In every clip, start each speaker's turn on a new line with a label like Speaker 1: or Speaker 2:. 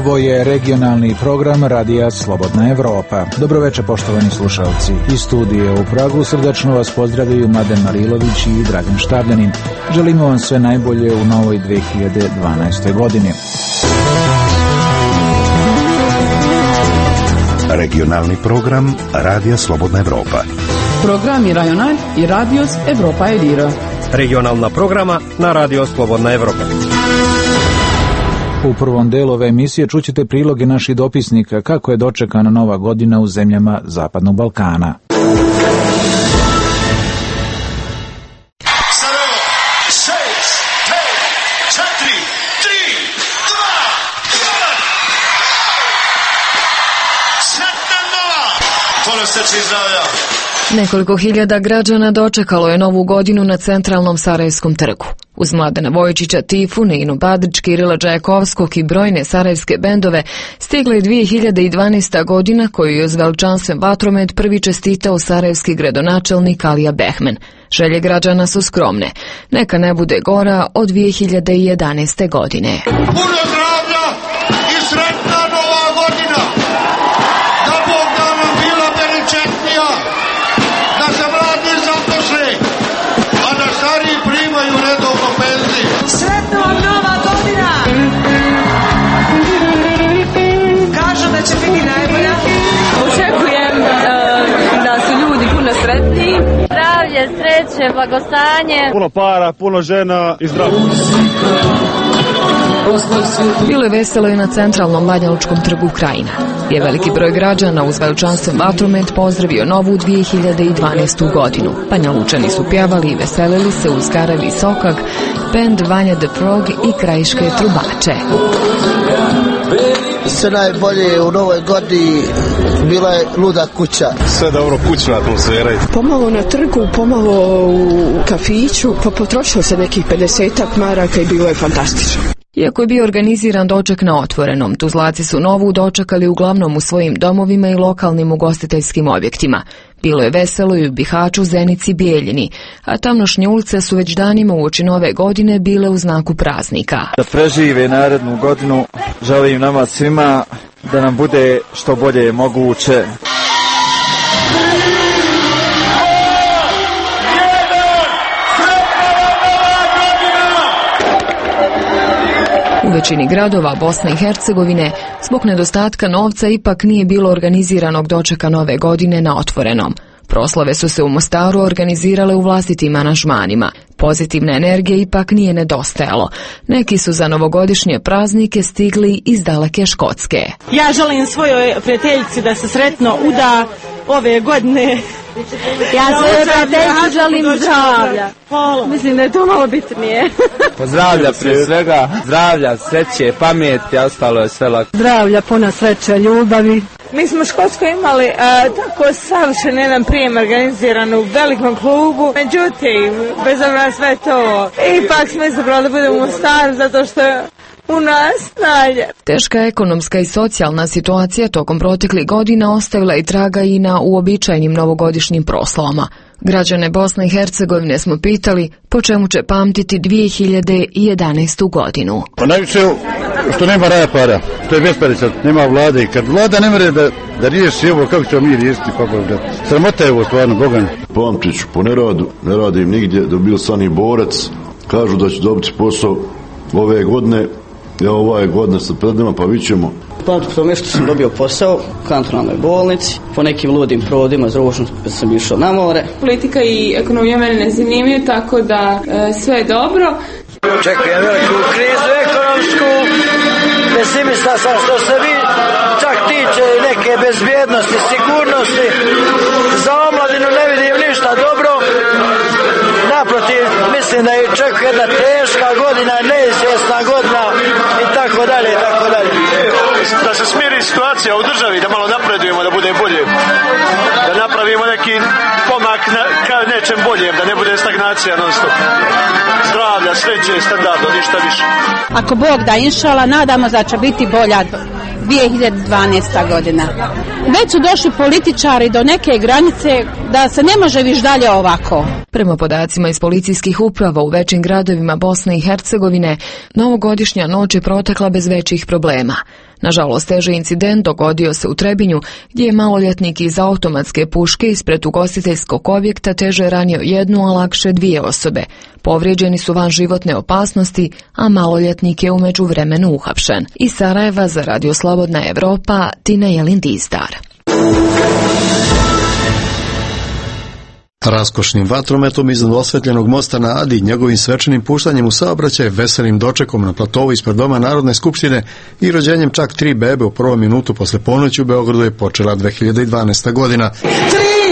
Speaker 1: Ovo je regionalni program Radija Slobodna Evropa. Dobroveče, poštovani slušalci. Iz studije u Pragu srdačno vas pozdravljaju Mladen Marilović i Dragan Štavljanin. Želimo vam sve najbolje u novoj 2012. godini.
Speaker 2: Regionalni program Radija Slobodna Evropa.
Speaker 3: Programi Rajonal i Radios Evropa Elira.
Speaker 4: Regionalna programa na Radio Slobodna Evropa.
Speaker 1: U prvom delu ove emisije čućete priloge naših dopisnika kako je dočekana nova godina u zemljama Zapadnog Balkana.
Speaker 5: Nekoliko hiljada građana dočekalo je novu godinu na centralnom Sarajevskom trgu. Uz Mladena Vojčića, Tifu, Ninu Badrić, Kirila Đajakovskog i brojne sarajevske bendove stigla je 2012. godina koju je uz veličanstven vatromet prvi čestitao sarajevski gradonačelnik Alija Behmen. Želje građana su skromne. Neka ne bude gora od 2011. godine.
Speaker 6: Puno zdravlja i sretna nova godina! Da Bog da nam bila beričetnija, da se mladi zaposle, a da stariji primaju redovno penziju.
Speaker 7: Sretna vam nova godina! Kažu da će biti najbolja.
Speaker 8: Očekujem da su ljudi puno sretniji. Zdravlje, sreće, blagostanje.
Speaker 9: Puno para, puno žena i zdravlje.
Speaker 5: Bilo je veselo i na centralnom Banjalučkom trgu Krajina, gdje je veliki broj građana uz veličanstven vatromet pozdravio novu 2012. godinu. Banjalučani su pjevali i veselili se uz Garavi Sokak, bend Vanja the Frog i krajiške trubače.
Speaker 10: Sve najbolje u novoj godini, bila je luda kuća.
Speaker 9: Sve dobro, kućna atmosfera.
Speaker 3: Pomalo na trgu, pomalo u kafiću, pa potrošilo se nekih 50-ak maraka i bilo je fantastično.
Speaker 5: Iako je bio organiziran doček na otvorenom, Tuzlaci su novu dočekali uglavnom u svojim domovima i lokalnim ugostiteljskim objektima. Bilo je veselo i u Bihaću, Zenici, Bijeljini, a tamnošnje ulice su već danima uoči nove godine bile u znaku praznika.
Speaker 11: Da prežive narednu godinu, želim nama svima da nam bude što bolje moguće.
Speaker 5: U većini gradova Bosne i Hercegovine zbog nedostatka novca ipak nije bilo organiziranog dočeka nove godine na otvorenom. Proslave su se u Mostaru organizirale u vlastitim aranžmanima. Pozitivne energije ipak nije nedostajalo. Neki su za novogodišnje praznike stigli iz daleke Škotske.
Speaker 12: Ja želim svojoj prijateljici da se sretno uda ove godine.
Speaker 8: Ja svojoj prijateljici želim zdravlja. Mislim da je to malo bitnije.
Speaker 11: Pozdravlja prije svega, zdravlja, sreće, pameti, a ostalo je sve lako.
Speaker 12: Zdravlja, puno sreće, ljubavi. Mi smo u Škotskoj imali tako savršen jedan prijem organiziran u velikom klubu. Međutim, bez obzira sve to, ipak smo izabrali da budemo u Mostaru zato što u nas najlje.
Speaker 5: Teška ekonomska i socijalna situacija tokom proteklih godina ostavila i traga i na uobičajenim novogodišnjim proslavama. Građane Bosne i Hercegovine smo pitali po čemu će pamtiti 2011. godinu.
Speaker 9: Pa najviše što nema para, to je besparica, nema vlade i kad vlada ne mere da riješi ovo kako ćemo mi riješiti, sramota je ovo stvarno, Bogan.
Speaker 13: Pamtit ću po neradu, ne radim nigdje, dobio sam i borac, kažu da ću dobiti posao ove godine. Ja ove godine sa predima, pa vidit ćemo.
Speaker 14: Pamtim po tome što sam dobio posao u kantonalnoj bolnici, po nekim ludim provodima za ružnost kad sam išao na more.
Speaker 15: Politika i ekonomija mene ne zanimaju, tako da sve je dobro.
Speaker 16: Čekujem veliku krizu ekonomsku, pesimista sam što se vi čak tiče neke bezbjednosti, sigurnosti. Za omladinu ne vidim ništa dobro. Naprotiv, mislim da je čeka jedna teška godina, neizvjesna godina i tako dalje, i tako dalje.
Speaker 6: Da se smiri situacija u državi, da malo napredujemo, da bude bolje. Da napravimo neki pomak ka nečem boljem, da ne bude stagnacija non stop. Zdravlja, sreće, standarda, ništa više.
Speaker 17: Ako Bog da, inšala, nadamo da će biti bolja 2012. godina. Već su došli političari do neke granice da se ne može više dalje ovako.
Speaker 5: Prema podacima iz policijskih uprava u većim gradovima Bosne i Hercegovine, novogodišnja noć je protekla bez većih problema. Nažalost, teži incident dogodio se u Trebinju, gdje je maloljetnik iz automatske puške ispred ugostiteljskog objekta teže ranio jednu, a lakše 2 osobe. Povrijeđeni su van životne opasnosti, a maloljetnik je u međuvremenu uhapšen. Iz Sarajeva za Radio Slobodna Evropa, Tina Jelin-Dizdar.
Speaker 18: Raskošnim vatrometom iznad osvetljenog mosta na Adi, njegovim svečanim puštanjem u saobraćaj, veselim dočekom na platovu ispred Doma Narodne skupštine i rođenjem čak 3 bebe u prvom minutu posle ponoći u Beogradu je počela 2012. godina.
Speaker 16: 3, 2, 1,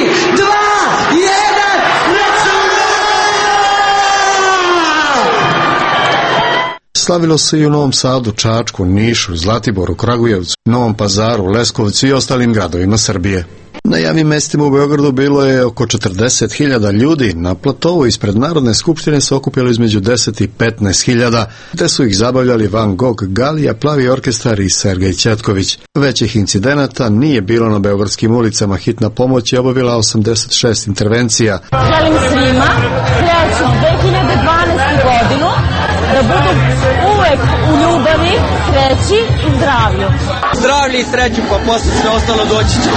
Speaker 18: Slavilo se i u Novom Sadu, Čačku, Nišu, Zlatiboru, Kragujevcu, Novom Pazaru, Leskovcu i ostalim gradovima Srbije. Na javnim mestima u Beogradu bilo je oko 40.000 ljudi. Na platovu ispred Narodne skupštine se okupilo između 10 i 15.000, te su ih zabavljali Van Gogh, Galija, Plavi orkestar i Sergej Ćetković. Većih incidenata nije bilo na beogradskim ulicama. Hitna pomoć je obavila 86 intervencija.
Speaker 8: Želim svima srećnu 2012. godinu, da budu uvek u ljubavi, sreći i zdravlju.
Speaker 16: Zdravlje i sreću, pa posle sve ostalo doći će.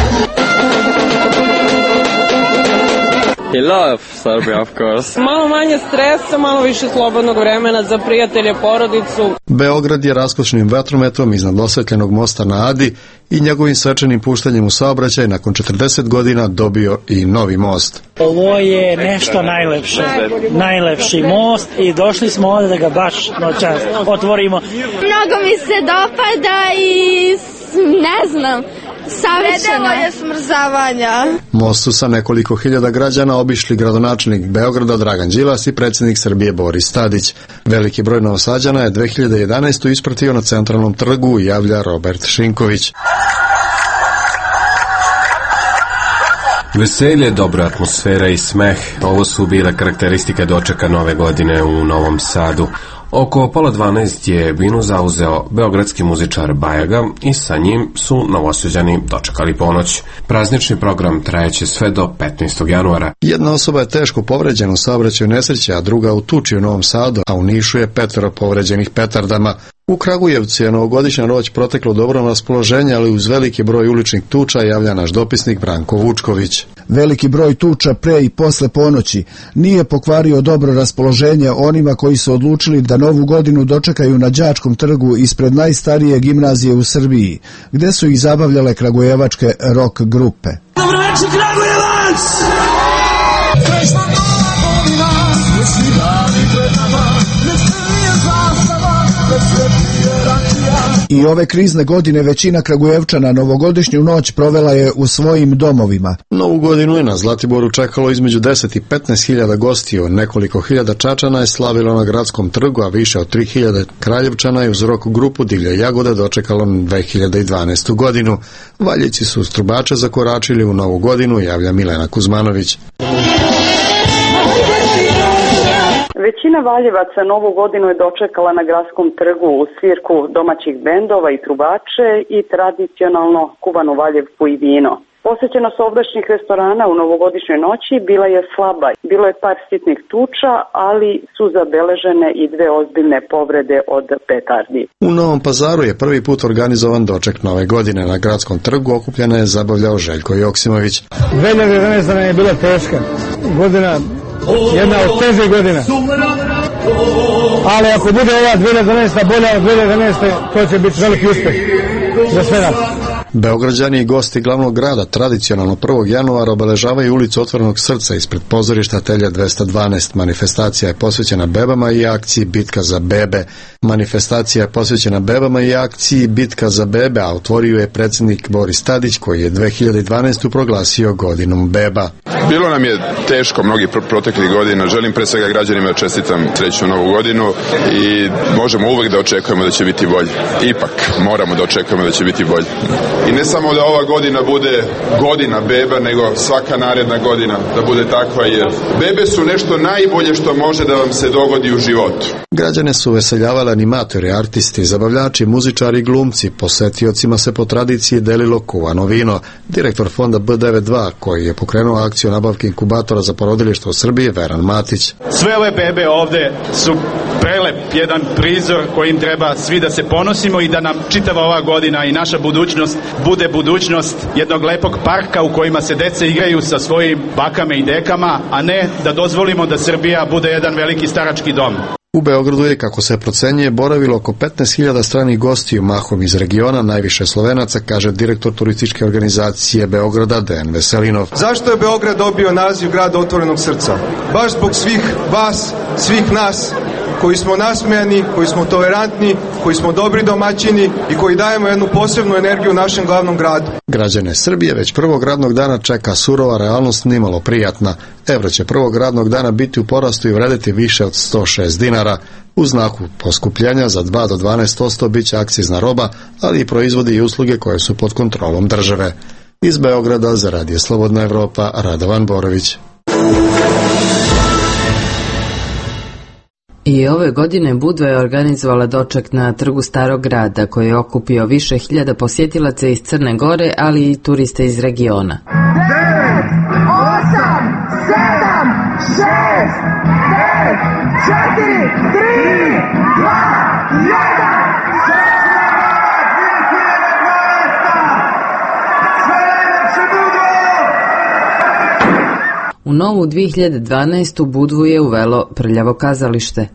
Speaker 19: I love Serbia, of course.
Speaker 12: Malo manje stresa, malo više slobodnog vremena za prijatelje, porodicu.
Speaker 18: Beograd je raskošnim vatrometom iznad osvetljenog mosta na Adi i njegovim svečanim puštanjem u saobraćaj nakon 40 godina dobio i novi most.
Speaker 20: Ovo je nešto najlepše, najlepši most i došli smo ovdje da ga baš noćas otvorimo.
Speaker 8: Mnogo mi se dopada i ne znam, savršeno je smrzavanja.
Speaker 18: Most su sa nekoliko hiljada građana obišli gradonačelnik Beograda Dragan Đilas i predsjednik Srbije Boris Tadić. Veliki broj Novosađana je 2011. ispratio na Centralnom trgu, javlja Robert Šinković.
Speaker 21: Veselje, dobra atmosfera i smeh, ovo su bile karakteristike dočeka nove godine u Novom Sadu. Oko 11:30 je binu zauzeo beogradski muzičar Bajaga i sa njim su Novosađani dočekali ponoć. Praznični program trajeće sve do 15. januara.
Speaker 18: Jedna osoba je teško povređena u saobraćaju nesreće, a druga u tuči u Novom Sadu, a u Nišu je 5 povređenih petardama. U Kragujevcu je novogodišnja noć proteklo dobro raspoloženje, ali uz veliki broj uličnih tuča, javlja naš dopisnik Branko Vučković.
Speaker 22: Veliki broj tuča pre i posle ponoći nije pokvario dobro raspoloženje onima koji su odlučili da novu godinu dočekaju na Đačkom trgu ispred najstarije gimnazije u Srbiji, gde su ih zabavljale kragujevačke rock grupe.
Speaker 16: Dobro večer, Kragujevac! Srećna nova godina, misli dani pred nama, ne strije zastava, ne svetije rakija.
Speaker 22: I ove krizne godine većina Kragujevčana novogodišnju noć provela je u svojim domovima.
Speaker 18: Novu godinu je na Zlatiboru čekalo između 10 i 15.000 gostiju. Nekoliko hiljada Čačana je slavilo na gradskom trgu, a više od 3.000 Kraljevčana je uz rock grupu Divlja Jagoda dočekalo 2012. godinu. Valjici su uz trubače zakoračili u novu godinu, javlja Milena Kuzmanović.
Speaker 23: Većina Valjevaca novu godinu je dočekala na gradskom trgu u svirku domaćih bendova i trubače i tradicionalno kuvanu valjevku i vino. Posjećenost ovdašnjih restorana u novogodišnjoj noći bila je slaba. Bilo je par sitnih tuča, ali su zabeležene i 2 ozbiljne povrede od petardi.
Speaker 18: U Novom Pazaru je prvi put organizovan doček nove godine. Na gradskom trgu okupljena je zabavljao Željko Joksimović.
Speaker 24: 2011. nam je bila teška godina, jedna od težih godina. Ali ako bude ova 2011. bolja od 2011. to će biti veliki uspjeh za sve nas.
Speaker 18: Beograđani i gosti glavnog grada tradicionalno 1. januara obeležavaju ulicu Otvorenog srca ispred pozorišta Telja 212. Manifestacija je posvećena bebama i akciji Bitka za bebe. Manifestacija je posvećena bebama i akciji Bitka za bebe, a otvorio je predsjednik Boris Tadić, koji je 2012. proglasio godinom beba.
Speaker 25: Bilo nam je teško mnogi proteklih godina. Želim pre svega građanima čestitam srećnu novu godinu i možemo uvek da očekujemo da će biti bolje. Ipak moramo da očekujemo da će biti bolje. I ne samo da ova godina bude godina beba, nego svaka naredna godina da bude takva, jer bebe su nešto najbolje što može da vam se dogodi u životu.
Speaker 18: Građane su veseljavali animatori, artisti, zabavljači, muzičari i glumci. Posetiocima se po tradiciji delilo kuvano vino. Direktor fonda B92, koji je pokrenuo akciju akciju nabavke inkubatora za porodilište u Srbiji Veran Matić.
Speaker 1: Sve ove bebe ovde su prelep jedan prizor kojim treba svi da se ponosimo i da nam čitava ova godina i naša budućnost bude budućnost jednog lepog parka u kojima se deca igraju sa svojim bakama i dekama, a ne da dozvolimo da Srbija bude jedan veliki starački dom.
Speaker 18: U Beogradu je, kako se procenjuje, boravilo oko 15.000 stranih gostiju, mahom iz regiona, najviše Slovenaca, kaže direktor turističke organizacije Beograda Dejan Veselinov.
Speaker 2: Zašto je Beograd dobio naziv grada otvorenog srca? Baš zbog svih vas, svih nas, koji smo nasmejani, koji smo tolerantni, koji smo dobri domaćini i koji dajemo jednu posebnu energiju našem glavnom gradu.
Speaker 18: Građane Srbije već prvog radnog dana čeka surova realnost, nimalo prijatna. Evro će prvog radnog dana biti u porastu i vredeti više od 106 dinara. U znaku poskupljenja za 2 do 12% biće akcizna roba, ali i proizvodi i usluge koje su pod kontrolom države. Iz Beograda za Radio Slobodna Evropa, Radovan Borović.
Speaker 4: I ove godine Budva je organizovala doček na Trgu Starog grada koji je okupio više hiljada posjetilaca iz Crne Gore, ali i turiste iz regiona.
Speaker 6: 9, 8, 7, 6, 5, 4, 3, 2, 1.
Speaker 4: U novu 2012. Budvu je uvelo prljavo kazalište.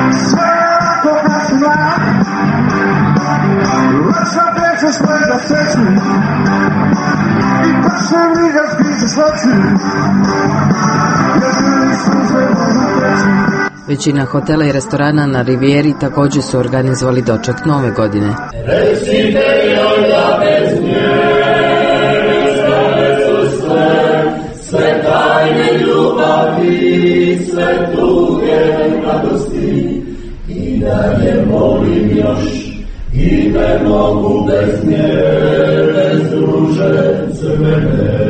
Speaker 4: Većina hotela i restorana na Rivijeri također su organizovali doček nove godine.
Speaker 6: Sve tajne ljubavi, sve tuge radosti, i da je volim još, i ne mogu bez nje, bez ruže crvene.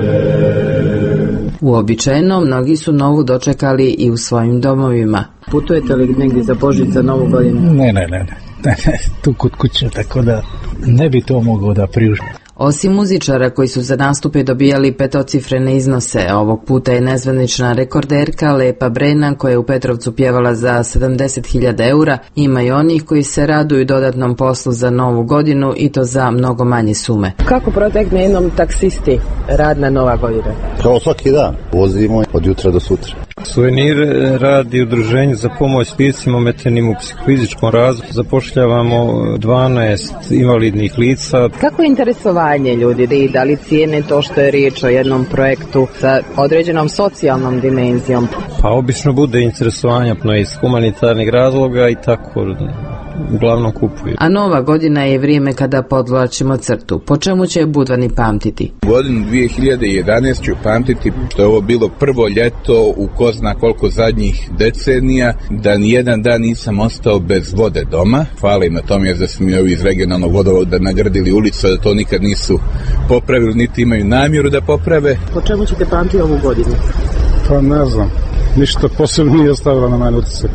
Speaker 4: Uobičajeno, mnogi su novu dočekali i u svojim domovima. Putujete li negdje za Božić, za novu godinu?
Speaker 7: Ne, tu kod kuće, tako da ne bi to mogao da priuštim.
Speaker 4: Osim muzičara koji su za nastupe dobijali petocifrene iznose, ovog puta je nezvanična rekorderka Lepa Brena koja je u Petrovcu pjevala za 70.000 eura. Ima i onih koji se raduju dodatnom poslu za novu godinu i to za mnogo manje sume.
Speaker 10: Kako protekne jednom taksisti radna nova godina?
Speaker 26: Kao svaki dan, vozimo od jutra do sutra.
Speaker 27: Suvenir radi udruženje za pomoć licima ometenim u psihofizičkom razvoju. Zapošljavamo 12 invalidnih lica.
Speaker 10: Kako je interesovanje ljudi, da li cijene to što je riječ o jednom projektu sa određenom socijalnom dimenzijom?
Speaker 27: Pa obično bude interesovanja iz humanitarnih razloga i tako uglavnom kupuju.
Speaker 4: A nova godina je vrijeme kada podvlačimo crtu. Po čemu će Budvani pamtiti?
Speaker 28: Godinu 2011 ću pamtiti što je ovo bilo prvo ljeto u ko zna koliko zadnjih decenija, da nijedan dan nisam ostao bez vode doma. Hvala im na tome da su mi ovi iz regionalnog vodovoda nagradili ulicu, da to nikad nisu popravili, niti imaju namjeru da poprave.
Speaker 10: Po čemu ćete pamtiti ovu godinu?
Speaker 7: Pa ne znam. Ništa posebno nije ostavila na mene utisak.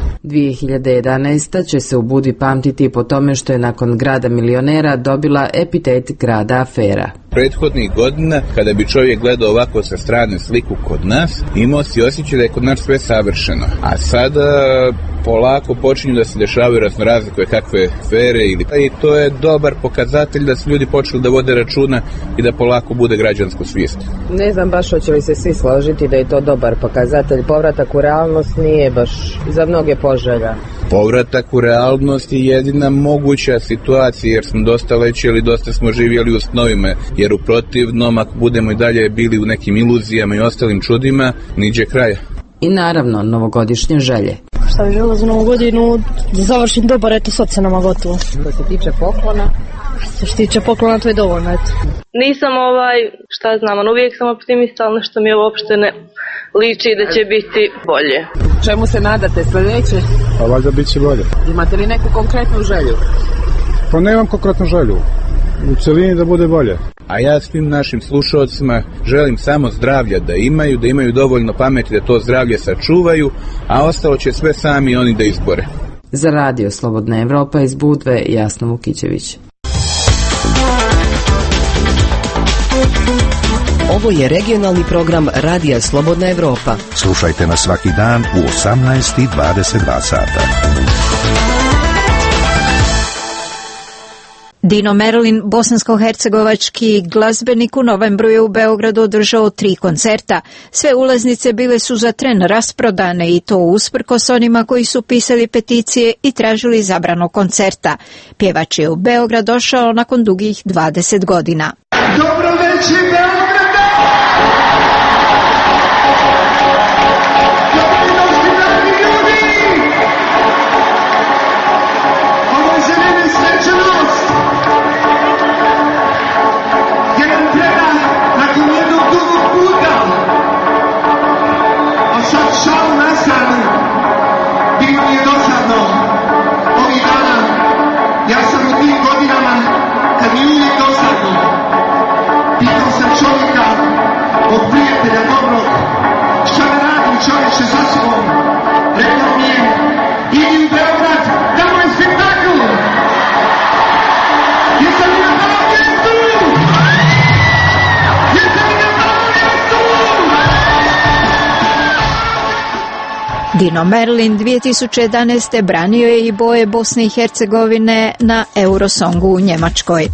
Speaker 4: 2011. će se u Budvi pamtiti po tome što je nakon grada milionera dobila epitet grada afera.
Speaker 28: Prethodnih godina, kada bi čovjek gledao ovako sa strane sliku kod nas, imao si osjećaj da je kod nas sve savršeno. A sada polako počinju da se dešavaju raznorazne koje kakve afere i to je dobar pokazatelj da su ljudi počeli da vode računa i da polako bude građansko svijest.
Speaker 10: Ne znam baš hoće li se svi složiti da je to dobar pokazatelj. Povratak u realnost nije baš za mnoge poželja.
Speaker 28: Povratak u realnost je jedina moguća situacija jer smo dosta lećeli, dosta smo živjeli u snovima, jer u protivnom ako budemo i dalje bili u nekim iluzijama i ostalim čudima, niđe kraja.
Speaker 4: I naravno novogodišnje želje.
Speaker 29: Šta bi žela za novu godinu, da završim dobar, eto sad se nama gotovo.
Speaker 10: Što se tiče poklona?
Speaker 29: Što se tiče poklona, to je dovoljno, eto.
Speaker 30: Nisam šta znam, uvijek sam optimista, ali nešto mi uopšte ne liči da će biti bolje.
Speaker 10: Čemu se nadate sljedeće?
Speaker 7: Pa valjda bit će bolje.
Speaker 10: Imate li neku konkretnu želju?
Speaker 7: Pa nemam konkretnu želju. U celini da bude bolje.
Speaker 28: A ja svim našim slušalcima želim samo zdravlja da imaju dovoljno pameti da to zdravlje sačuvaju, a ostalo će sve sami oni da izbore.
Speaker 4: Za Radio Slobodna Evropa iz Budve, Jasna Vukićević.
Speaker 3: Ovo je regionalni program Radija Slobodna Evropa.
Speaker 5: Slušajte nas svaki dan u 18:22 sata.
Speaker 9: Dino Merlin, bosansko-hercegovački glazbenik, u novembru je u Beogradu održao 3 koncerta. Sve ulaznice bile su za tren rasprodane i to usprkos onima koji su pisali peticije i tražili zabranu koncerta. Pjevač je u Beograd došao nakon dugih 20 godina.
Speaker 6: Dobro večer, Beograde!
Speaker 9: Dino Merlin 2011. branio je i boje Bosne i Hercegovine na Eurosongu u Njemačkoj.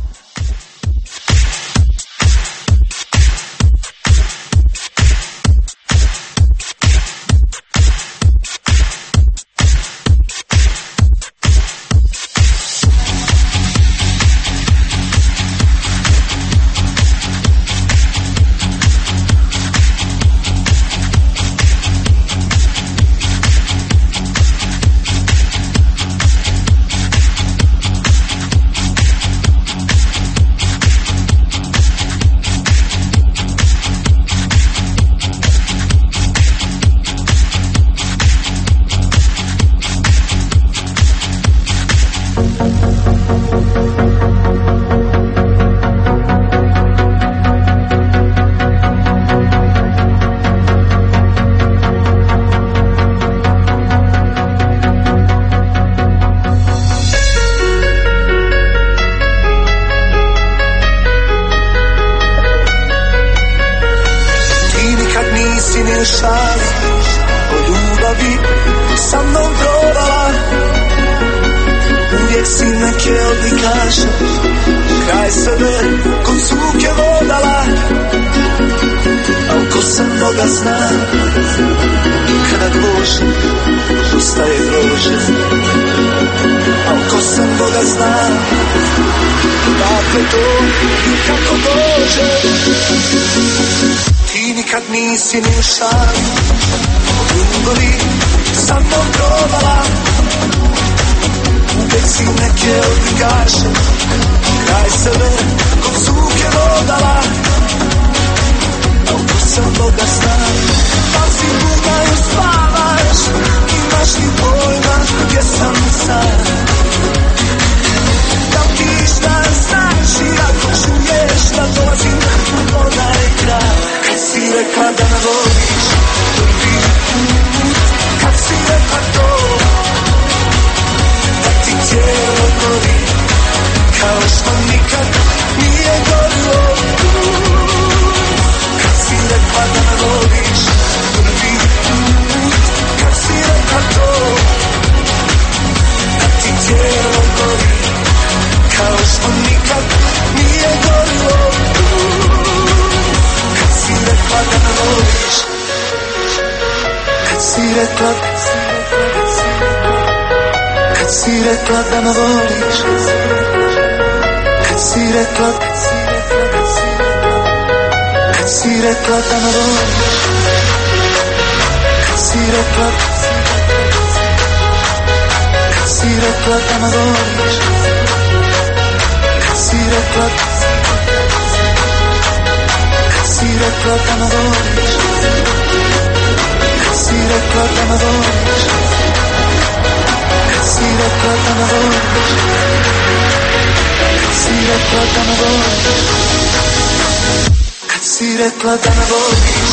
Speaker 6: Kad si rekla da me voliš,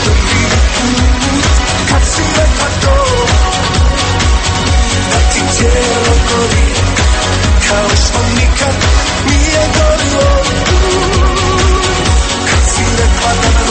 Speaker 6: kad si rekla to, da ti tijelo gori, kao što nikad nije gorilo. Kad si rekla da me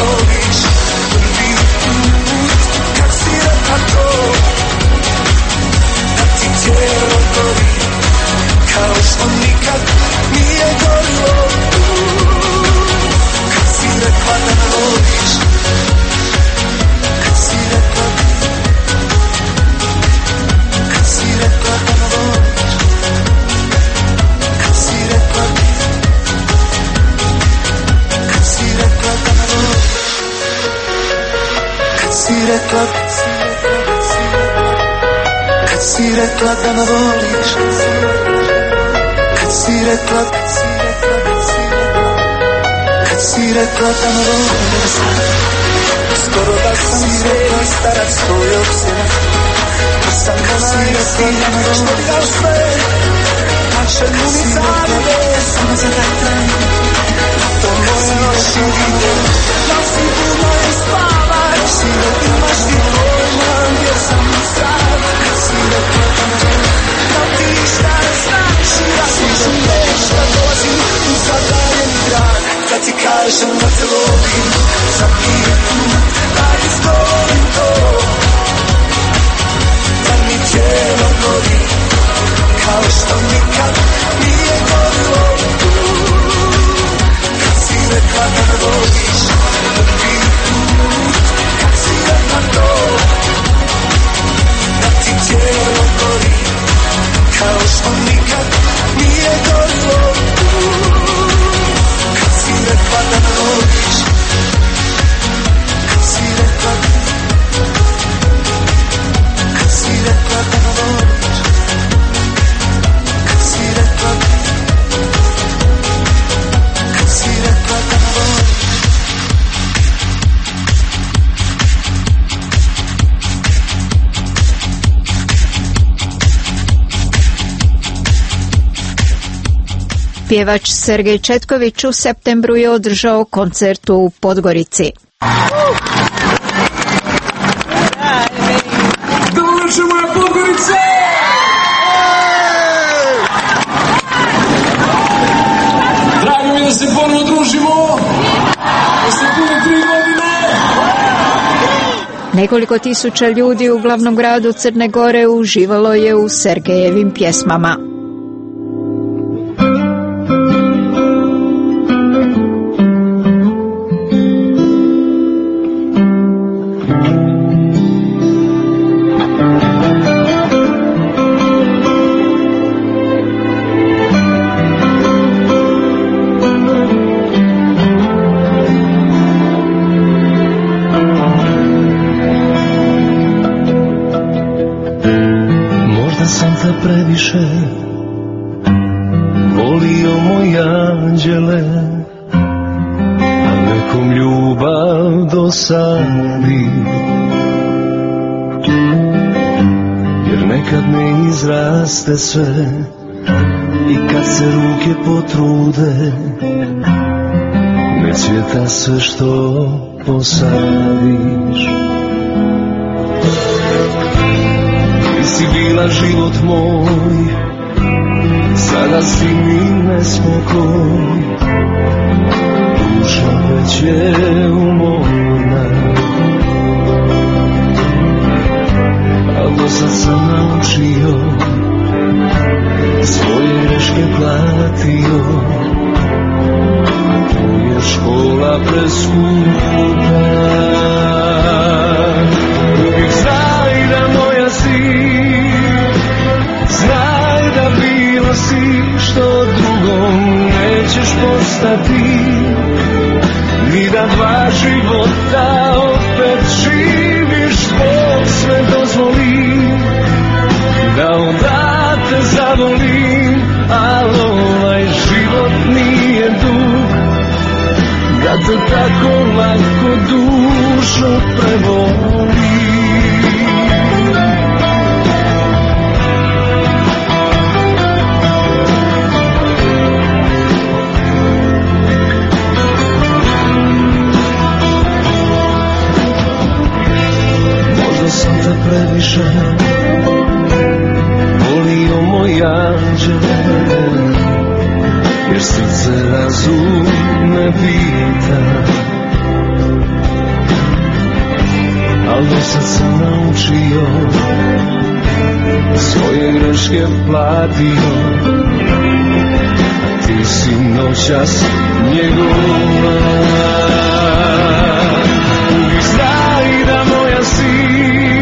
Speaker 8: si rekla, kad si rekla da me voliš, kad si rekla, kad si rekla da me voliš, skoro da sam svoj starac tvoj opsena, da sam onaj sin što ti dao sve, naše unicane samo za taj dan, to moje noći vide, nosi budno i spavaš, si da imaš ti pojma gdje sam sad, si rekla da ti šta ne znaš, da si želeš da dolazim u zadaljeni grad, da ti kažem da te volim, svaki je put, da izgovorim to, da mi tijelo gori, kao što nikad nije gorilo. Kad si rekla da me voliš, prvi put, kad si rekla to, da ti tijelo gori, kao što nikad nije gorilo. Kad si rekla da me voliš, kad si rekla, kad si rekla da me voliš, kad si rekla, kad si rekla da me voliš.
Speaker 9: Pjevač Sergej Četković u septembru je održao koncert u Podgorici.
Speaker 8: Dobrodošli moja Podgorice! Drago mi da se ponovno družimo, da se pune 3 godine.
Speaker 9: Nekoliko tisuća ljudi u glavnom gradu Crne Gore uživalo je u Sergejevim pjesmama.
Speaker 8: Previše volio moj anđele, a nekom ljubav dosadi, jer nekad ne izraste sve i kad se ruke potrude, ne cvjeta sve što posadiš. Si bila život moj, sada si mi nespokoj, duša već je umorna, al do sad sam naučio, svoje greške platio, a tu je škola preskupa. Uvijek znaj da moja si, znaj da bilo si što drugom nećeš postati, ni da 2 života opet živiš, Bog sve dozvoli, da onda te zavolim, al ovaj život nije dug, da te tako lako dušo prevoli. Previše volio moj anđele, jer srce razum ne pita, al do sad sam naučio, svoje greške platio, a ti si noćas njegova. Uvijek znaj da moja si,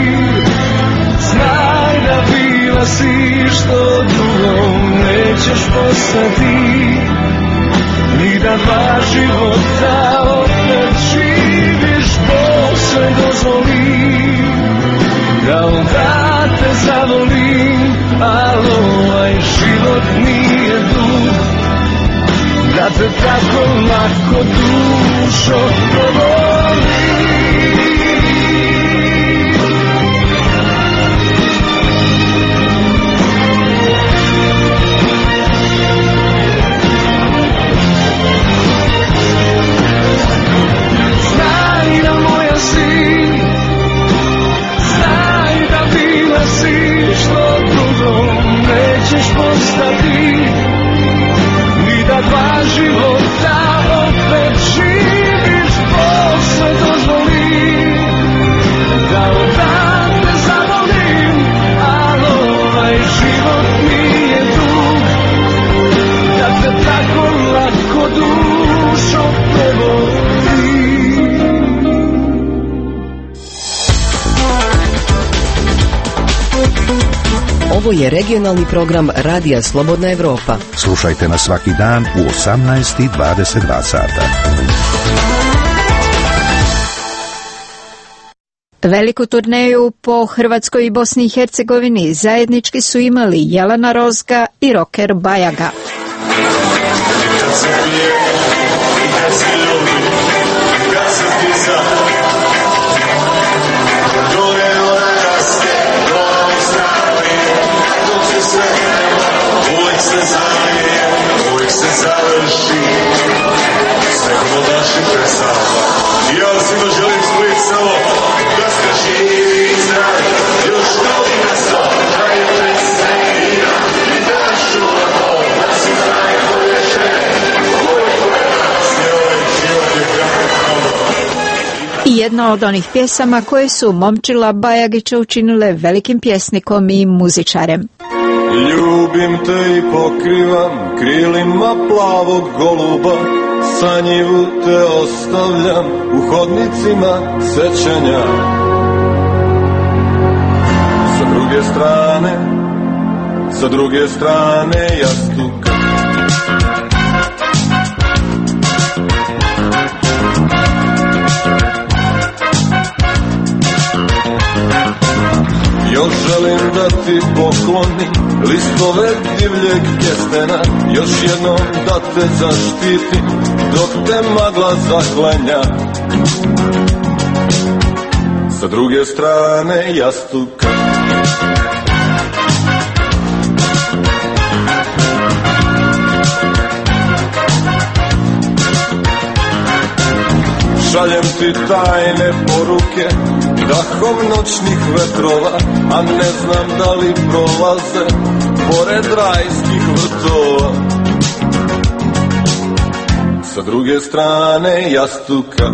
Speaker 8: znaj da bila si što drugom nećeš postati, ni da 2 života opet živiš, Bog sve dozvoli, lako dušo provoli. Znaj da moja si, znaj da bila si, što drugo nećeš postati, ni da dva života opet živiš posle dozvoli, da odavde zavolim, ali ovaj život nije dug, da te tako lako dušo prevoli.
Speaker 3: Ovo je regionalni program Radija Slobodna Evropa.
Speaker 5: Slušajte nas svaki dan u 18:22 sata.
Speaker 9: Veliku turneju po Hrvatskoj i Bosni i Hercegovini zajednički su imali Jelena Rozga i rocker Bajaga.
Speaker 8: Ja svima želim spojiti samo da ste živi i zdravi, još novi nastao, da je presredina i da šuva to, da si najbolje žene, koliko je nas je ovaj život je kako.
Speaker 9: I jedna od onih pjesama koje su Momčila Bajagića učinile velikim pjesnikom i muzičarem.
Speaker 8: Ljubim te i pokrivam krilima plavog goluba, sanjivu te ostavljam u hodnicima sećanja. Sa druge strane jastuka. Još želim da ti poklonim listove divljeg kestena, još jednom da te zaštitim dok te magla zaklenja. Sa druge strane jastuka. Šaljem ti tajne poruke dahom noćnih vetrova, a ne znam da li prolaze pored rajskih vrtova. Sa druge strane jastuka.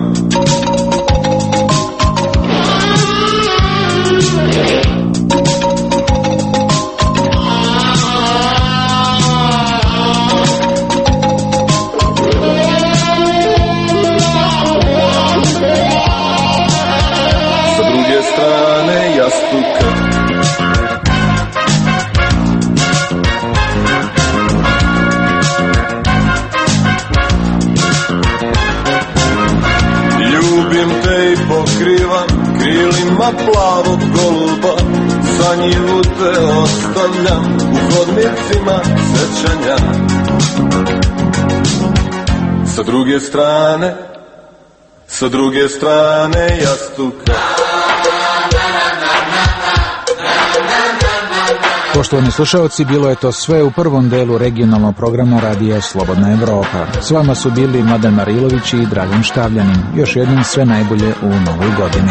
Speaker 8: Krilima plavog goluba, sanjivu te ostavljam u hodnicima sećanja. Sa druge strane jastuka.
Speaker 11: Poštovani slušalci, bilo je to sve u prvom delu regionalnog programa Radija Slobodna Evropa. S vama su bili Mladen Marilović i Dragan Štavljanin. Još jednom sve najbolje u novoj godini.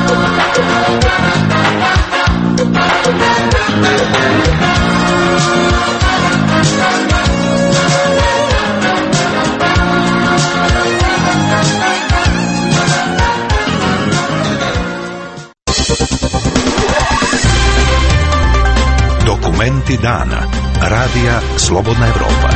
Speaker 5: Dokumenti dana. Radija Slobodna Evropa.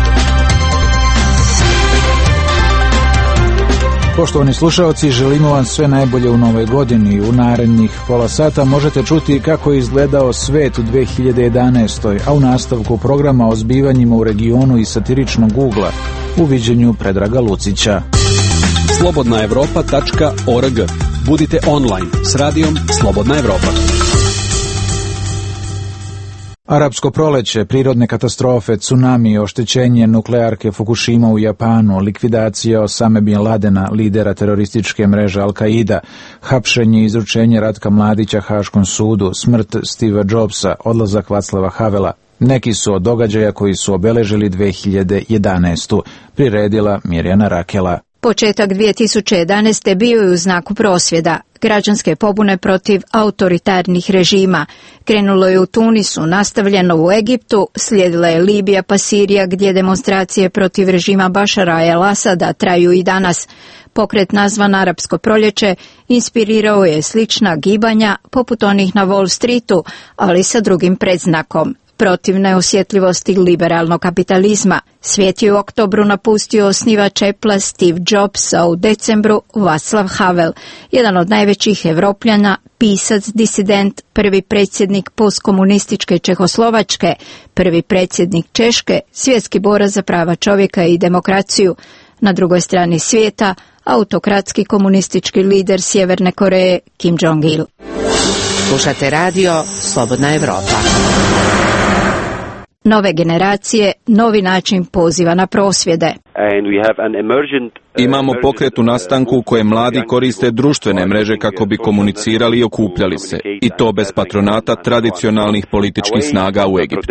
Speaker 11: Poštovani slušalci, želimo vam sve najbolje u novoj godini. U narednih pola sata možete čuti kako je izgledao svet u 2011. a u nastavku programa o zbivanjima u regionu i satiričnog ugla u viđenju Predraga Lucića.
Speaker 12: slobodnaevropa.org. Budite online s radijom Slobodna Evropa.
Speaker 11: Arapsko proleće, prirodne katastrofe, tsunami, oštećenje nuklearke Fukushima u Japanu, likvidacija Osame Bin Ladena, lidera terorističke mreže Al-Qaida, hapšenje i izručenje Ratka Mladića Haškom sudu, smrt Steva Jobsa, odlazak Vaclava Havela. Neki su od događaja koji su obeležili 2011. priredila Mirjana Rakela.
Speaker 9: Početak 2011. bio je u znaku prosvjeda, građanske pobune protiv autoritarnih režima. Krenulo je u Tunisu, nastavljeno u Egiptu, slijedila je Libija pa Sirija gdje demonstracije protiv režima Bašara el-Asada traju i danas. Pokret nazvan Arapsko proljeće inspirirao je slična gibanja poput onih na Wall Streetu, ali sa drugim predznakom. Protiv neosjetljivosti liberalnog kapitalizma. Svijet je u oktobru napustio osnivač Apple Steve Jobs, a u decembru Václav Havel, jedan od najvećih Evropljana, pisac, disident, prvi predsjednik postkomunističke Čehoslovačke, prvi predsjednik Češke, svjetski borac za prava čovjeka i demokraciju. Na drugoj strani svijeta, autokratski komunistički lider Sjeverne Koreje Kim Jong-il.
Speaker 3: Slušate radio Slobodna Evropa.
Speaker 9: Nove generacije, novi način poziva na prosvjede.
Speaker 12: Imamo pokret u nastanku u kojem mladi koriste društvene mreže kako bi komunicirali i okupljali se, i to bez patronata tradicionalnih političkih snaga u Egiptu.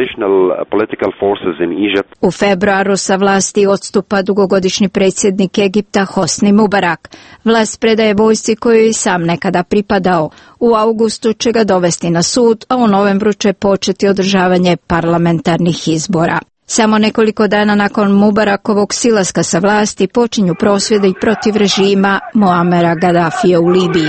Speaker 9: U februaru sa vlasti odstupa dugogodišnji predsjednik Egipta Hosni Mubarak. Vlast predaje vojsci kojoj i sam nekada pripadao. U augustu će ga dovesti na sud, a u novembru će početi održavanje parlamentarnih izbora. Samo nekoliko dana nakon Mubarakovog silaska sa vlasti počinju prosvjede i protiv režima Muamera Gaddafija u Libiji.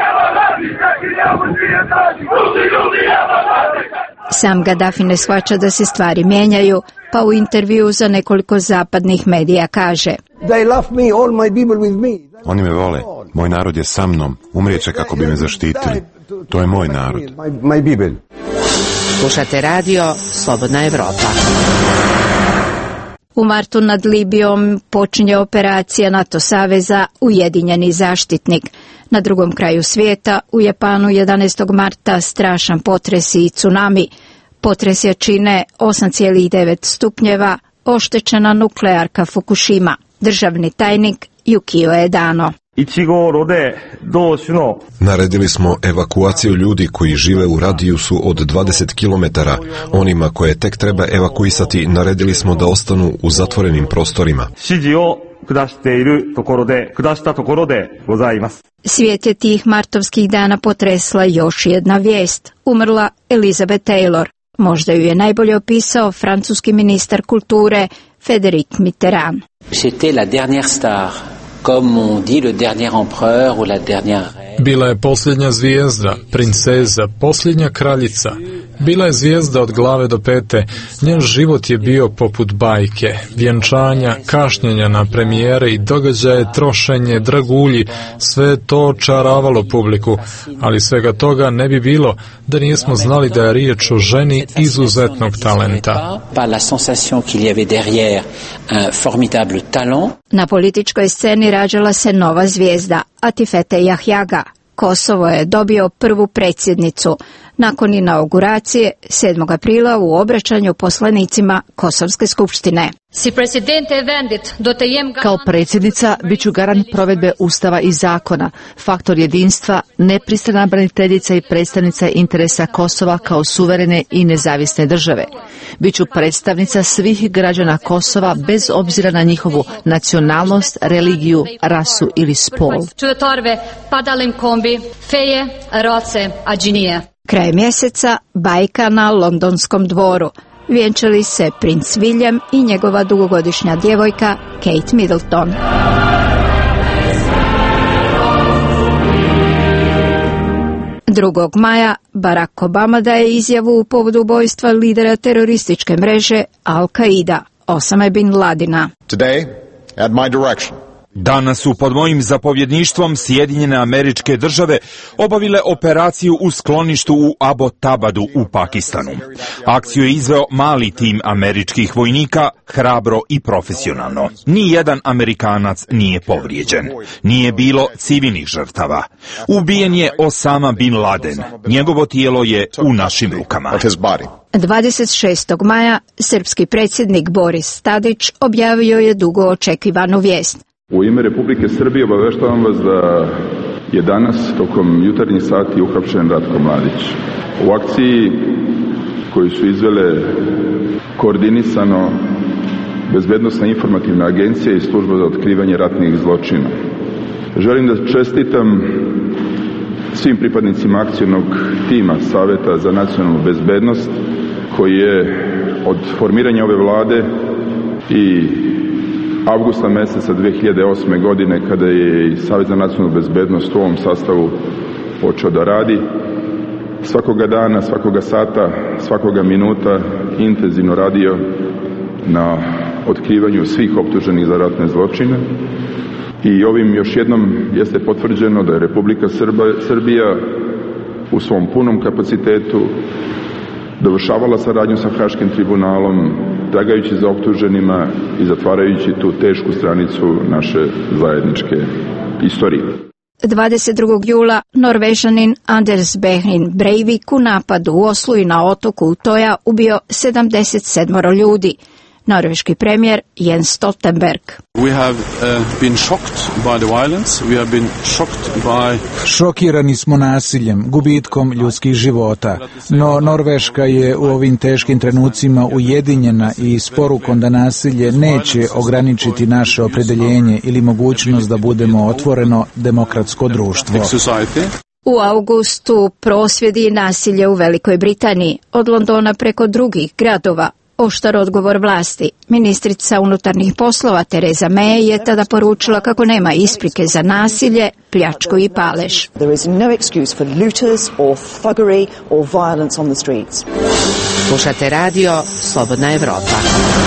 Speaker 9: Sam Gaddafi ne shvaća da se stvari mijenjaju, pa u intervju za nekoliko zapadnih medija kaže:
Speaker 13: Oni me vole, moj narod je sa mnom, umrijeće kako bi me zaštitili. To je moj narod.
Speaker 3: Slušate radio Slobodna Evropa.
Speaker 9: U martu nad Libijom počinje operacija NATO saveza Ujedinjeni zaštitnik. Na drugom kraju svijeta, u Japanu 11. marta strašan potres i tsunami. Potres jačine 8,9 stupnjeva, oštećena nuklearka Fukushima. Državni tajnik Yukio Edano.
Speaker 14: Naredili smo evakuaciju ljudi koji žive u radijusu od 20 km. Onima koje tek treba evakuisati naredili smo da ostanu u zatvorenim prostorima.
Speaker 9: Svijet je tih martovskih dana potresla još jedna vijest. Umrla Elizabeth Taylor. Možda ju je najbolje opisao francuski ministar kulture Frédéric Mitterrand.
Speaker 15: C'était la dernière star. Comme on dit, le dernier empereur ou la dernière reine.
Speaker 16: Bila je posljednja zvijezda, princeza, posljednja kraljica. Bila je zvijezda od glave do pete. Njen život je bio poput bajke, vjenčanja, kašnjenja na premijere i događaje, trošenje, dragulji, sve to čaravalo publiku, ali svega toga ne bi bilo da nismo znali da je riječ o ženi izuzetnog talenta.
Speaker 9: Na političkoj sceni rađala se nova zvijezda, Atifete Jahjaga. Kosovo je dobio prvu predsjednicu. Nakon inauguracije 7. aprila u obraćanju poslanicima Kosovske skupštine.
Speaker 17: Kao predsjednica bit ću garant provedbe Ustava i zakona, faktor jedinstva, nepristrana braniteljica i predstavnica interesa Kosova kao suverene i nezavisne države. Biću predstavnica svih građana Kosova bez obzira na njihovu nacionalnost, religiju, rasu ili spol.
Speaker 9: Kraj mjeseca bajka na londonskom dvoru. Vjenčali se princ William i njegova dugogodišnja djevojka Kate Middleton. Drugog maja Barack Obama daje izjavu u povodu ubojstva lidera terorističke mreže Al-Qaida, Osame Bin Ladena.
Speaker 19: Today, at my direction,
Speaker 1: Danas su pod mojim zapovjedništvom Sjedinjene Američke Države obavile operaciju u skloništu u Abbottabadu u Pakistanu. Akciju je izveo mali tim američkih vojnika, hrabro i profesionalno. Nijedan Amerikanac nije povrijeđen. Nije bilo civilnih žrtava. Ubijen je Osama bin Laden. Njegovo tijelo je u našim rukama.
Speaker 9: 26. maja srpski predsjednik Boris Tadić objavio je dugo očekivanu vijest.
Speaker 2: U ime Republike Srbije obaveštavam vas da je danas tokom jutarnjih sati uhapšen Ratko Mladić. U akciji koju su izvele koordinisano Bezbednosna informativna agencija i Služba za otkrivanje ratnih zločina. Želim da čestitam svim pripadnicima akcijnog tima Saveta za nacionalnu bezbednost koji je od formiranja ove vlade i avgusta meseca 2008. godine, kada je i Savjet za nacionalnu bezbednost u ovom sastavu počeo da radi, svakoga dana, svakoga sata, svakoga minuta intenzivno radio na otkrivanju svih optuženih za ratne zločine. I ovim još jednom jeste potvrđeno da je Republika Srbija u svom punom kapacitetu dovršavala saradnju sa Haškim tribunalom, tragajući za optuženima i zatvarajući tu tešku stranicu naše zajedničke istorije.
Speaker 9: 22. jula Norvežanin Anders Behring Breivik u napadu u Oslu i na otoku Utoja ubio 77 ljudi. Norveški premijer Jens Stoltenberg.
Speaker 11: Šokirani smo nasiljem, gubitkom ljudskih života, no Norveška je u ovim teškim trenucima ujedinjena i s porukom da nasilje neće ograničiti naše opredeljenje ili mogućnost da budemo otvoreno demokratsko društvo.
Speaker 9: U augustu prosvjedi i nasilje u Velikoj Britaniji, od Londona preko drugih gradova. Oštar odgovor vlasti. Ministrica unutarnjih poslova Theresa May je tada poručila kako nema isprike za nasilje, pljačku i palež.
Speaker 3: Slušate radio Slobodna Evropa.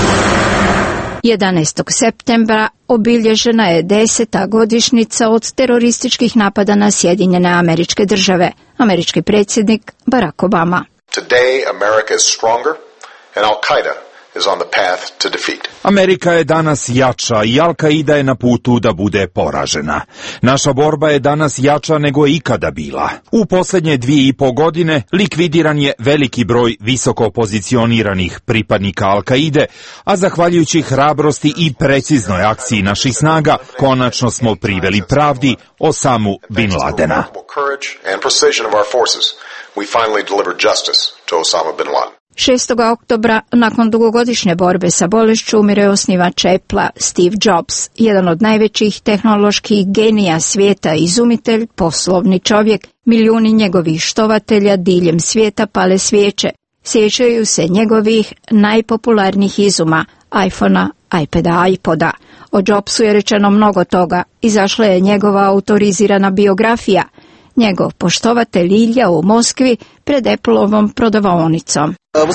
Speaker 9: 11. septembra obilježena je 10. godišnjica od terorističkih napada na Sjedinjene Američke Države. Američki predsjednik Barack Obama.
Speaker 18: Today America is stronger. And Al-Qaeda is on the path to defeat.
Speaker 1: Amerika je danas jača i Al-Qaida je na putu da bude poražena. Naša borba je danas jača nego je ikada bila. U posljednje 2,5 godine likvidiran je veliki broj visoko pozicioniranih pripadnika Al-Qaide, a zahvaljujući hrabrosti i preciznoj akciji naših snaga, konačno smo priveli pravdi Osamu bin Ladena.
Speaker 18: We finally delivered justice to Osama bin Laden.
Speaker 9: 6. oktobra, nakon dugogodišnje borbe sa bolešću, umire osnivač Apple-a Steve Jobs, jedan od najvećih tehnoloških genija svijeta, izumitelj, poslovni čovjek. Milijuni njegovih štovatelja diljem svijeta pale svijeće. Sjećaju se njegovih najpopularnijih izuma, iPhona, iPada, iPoda. O Jobsu je rečeno mnogo toga. Izašla je njegova autorizirana biografija. Njegov poštovatelj Ilja u Moskvi pred Apple-ovom prodavaonicom.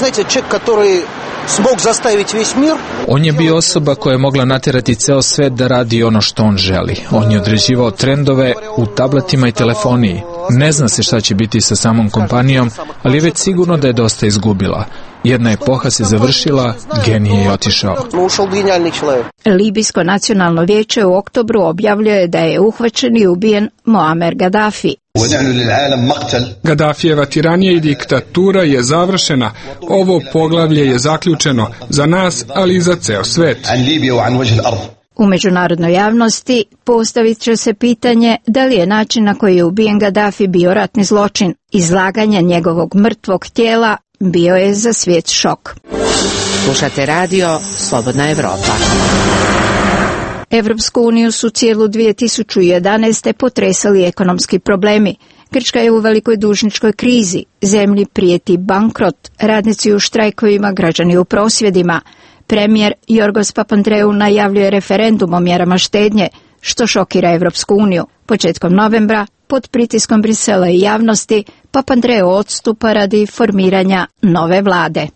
Speaker 16: On je bio osoba koja je mogla natjerati ceo svet da radi ono što on želi. On je određivao trendove u tabletima i telefoniji. Ne zna se šta će biti sa samom kompanijom, ali je već sigurno da je dosta izgubila. Jedna epoha se završila, genije je otišao.
Speaker 9: Libijsko nacionalno vijeće u oktobru objavljuje da je uhvaćen i ubijen Muammar Gaddafi.
Speaker 16: Gaddafijeva tiranija i diktatura je završena. Ovo poglavlje je zaključeno za nas, ali i za ceo svet.
Speaker 9: U međunarodnoj javnosti postavit će se pitanje da li je način na koji je ubijen Gaddafi bio ratni zločin. Izlaganje njegovog mrtvog tijela bio je za svijet šok.
Speaker 3: Slušate radio Slobodna Evropa.
Speaker 9: Evropsku uniju su cijelu 2011. potresali ekonomski problemi. Grčka je u velikoj dužničkoj krizi, zemlji prijeti bankrot, radnici u štrajkovima, građani u prosvjedima. Premijer Jorgos Papandreou najavljuje referendum o mjerama štednje, što šokira Evropsku uniju. Početkom novembra pod pritiskom Brisela i javnosti, Papa Andreo odstupa radi formiranja nove vlade.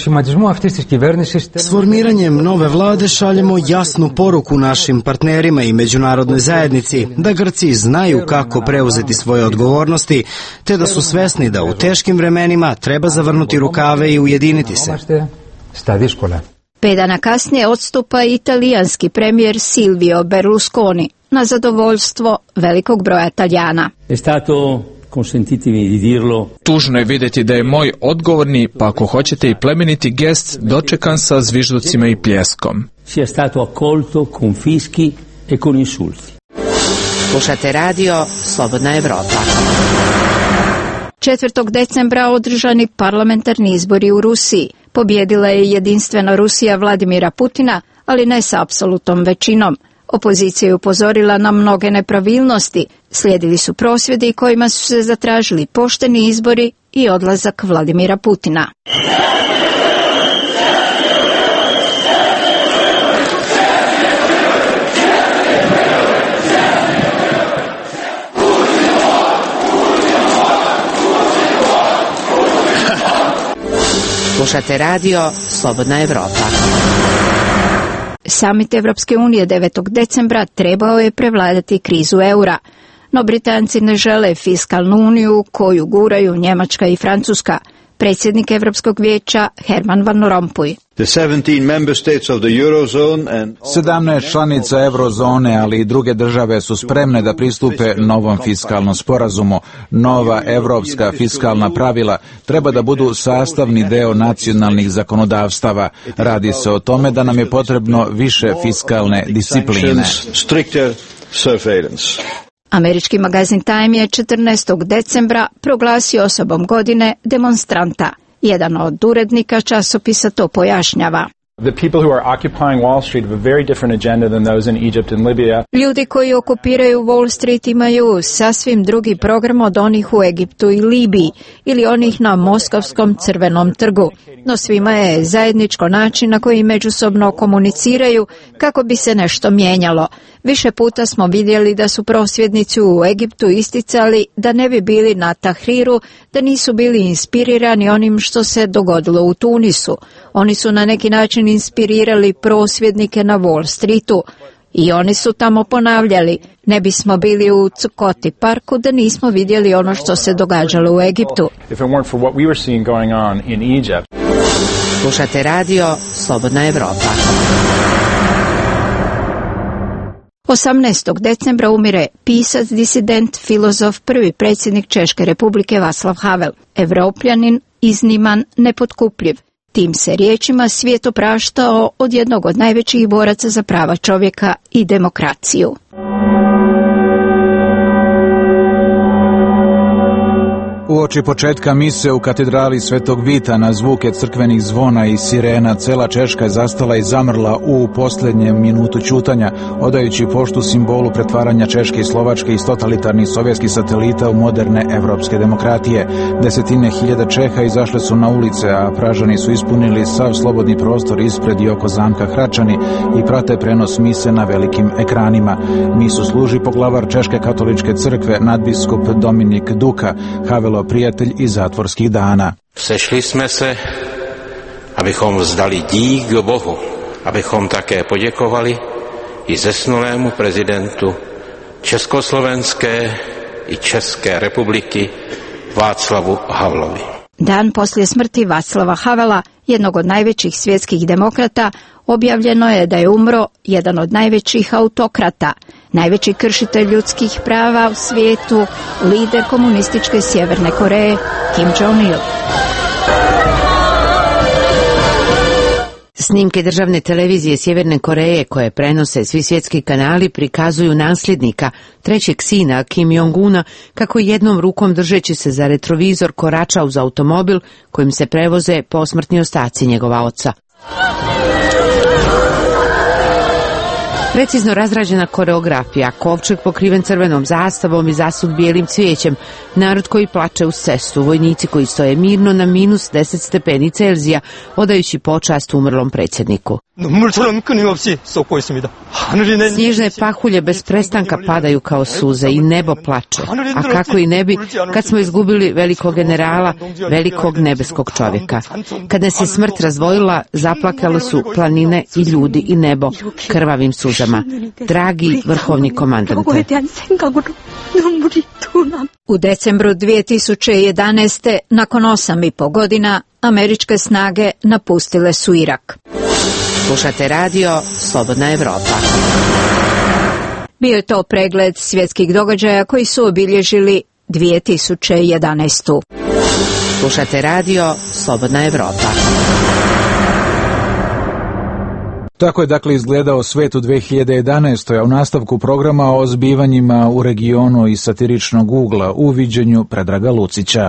Speaker 19: S formiranjem nove vlade šaljemo jasnu poruku našim partnerima i međunarodnoj zajednici da Grci znaju kako preuzeti svoje odgovornosti, te da su svesni da u teškim vremenima treba zavrnuti rukave i ujediniti se.
Speaker 9: 5 dana kasnije odstupa italijanski premijer Silvio Berlusconi na zadovoljstvo velikog broja Talijana.
Speaker 20: Tužno je vidjeti da je moj odgovorni, pa ako hoćete i plemeniti gest, dočekan sa zvižducima i pljeskom.
Speaker 3: Slušate radio Slobodna Evropa.
Speaker 9: 4. decembra održani parlamentarni izbori u Rusiji. Pobjedila je jedinstvena Rusija Vladimira Putina, ali ne sa apsolutnom većinom. Opozicija je upozorila na mnoge nepravilnosti. Slijedili su prosvjedi kojima su se zatražili pošteni izbori i odlazak Vladimira Putina.
Speaker 3: Slušate radio Slobodna Evropa.
Speaker 9: Samit Evropske unije 9. decembra trebao je prevladati krizu eura, no Britanci ne žele fiskalnu uniju koju guraju Njemačka i Francuska. Predsjednik Evropskog vijeća Herman Van Rompuy.
Speaker 11: 17 članica eurozone, ali i druge države su spremne da pristupe novom fiskalnom sporazumu. Nova evropska fiskalna pravila treba da budu sastavni deo nacionalnih zakonodavstava. Radi se o tome da nam je potrebno više fiskalne discipline.
Speaker 9: Američki magazin Time je 14. decembra proglasio osobom godine demonstranta. Jedan od urednika časopisa to pojašnjava. Ljudi koji okupiraju Wall Street imaju sasvim drugi program od onih u Egiptu i Libiji ili onih na Moskovskom crvenom trgu. No svima je zajedničko način na koji međusobno komuniciraju kako bi se nešto mijenjalo. Više puta smo vidjeli da su prosvjednici u Egiptu isticali da ne bi bili na Tahriru, da nisu bili inspirirani onim što se dogodilo u Tunisu. Oni su na neki način inspirirali prosvjednike na Wall Streetu i oni su tamo ponavljali: ne bismo bili u Cukoti parku da nismo vidjeli ono što se događalo u Egiptu.
Speaker 3: Slušate radio Slobodna Evropa.
Speaker 9: 18. decembra umire pisac, disident, filozof, prvi predsjednik Češke republike Václav Havel. Evropljanin, izniman, nepotkupljiv. Tim se riječima svijet opraštao od jednog od najvećih boraca za prava čovjeka i demokraciju.
Speaker 11: Uoči početka mise u katedrali Svetog Vita na zvuke crkvenih zvona i sirena, cela Češka je zastala i zamrla u posljednjem minutu ćutanja, odajući poštu simbolu pretvaranja Češke i Slovačke iz totalitarnih sovjetskih satelita u moderne evropske demokratije. Desetine hiljada Čeha izašle su na ulice, a Pražani su ispunili sav slobodni prostor ispred i oko zamka Hračani i prate prenos mise na velikim ekranima. Misu služi poglavar Češke katoličke crkve, nadbiskup Dominik Duka, Havelov prijatelj iz zatvorskih dana.
Speaker 21: Sešli jsme se, abychom vzdali dík Bohu, abychom také poděkovali i zesnulému prezidentu Československé i České republiky Václavu Havlovi.
Speaker 9: Dan poslije smrti Václava Havela, jednog od najvećih svjetskih demokrata, objavljeno je da je umro jedan od najvećih autokrata, najveći kršitelj ljudskih prava u svijetu, lider komunističke Sjeverne Koreje, Kim Jong-il.
Speaker 3: Snimke državne televizije Sjeverne Koreje koje prenose svi svjetski kanali prikazuju nasljednika, trećeg sina Kim Jong-una, kako jednom rukom držeći se za retrovizor korača uz automobil kojim se prevoze posmrtni ostaci njegova oca. Precizno razrađena koreografija, kovčeg pokriven crvenom zastavom i zasut bijelim cvijećem, narod koji plače uz cestu, vojnici koji stoje mirno na minus 10 stepeni Celzija, odajući počast umrlom predsjedniku. Snježne pahulje bez prestanka padaju kao suze i nebo plače. A kako i ne bi, kad smo izgubili velikog generala, velikog nebeskog čovjeka. Kad nas je smrt razdvojila, zaplakale su planine i ljudi i nebo krvavim suzama. Dragi vrhovni komandante.
Speaker 9: U decembru 2011. nakon 8,5 godina, američke snage napustile su Irak.
Speaker 3: Slušate radio Slobodna Evropa.
Speaker 9: Bio je to pregled svjetskih događaja koji su obilježili 2011.
Speaker 3: Slušate radio Slobodna Evropa.
Speaker 11: Tako je dakle izgledao svet u 2011. a u nastavku programa o zbivanjima u regionu i satiričnog ugla u viđenju Predraga Lucića.